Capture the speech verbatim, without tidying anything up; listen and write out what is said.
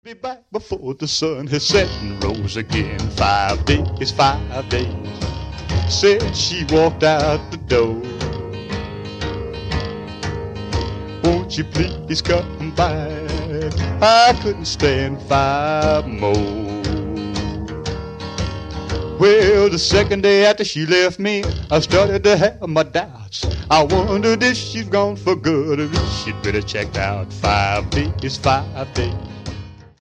Be back before the sun has set and rose again. Five days, five days. Said she walked out the door. Won't you please come back? I couldn't stand five more. Well, the second day after she left me, I started to have my doubts. I wondered if she's gone for good or if she'd better check out. Five days, five days.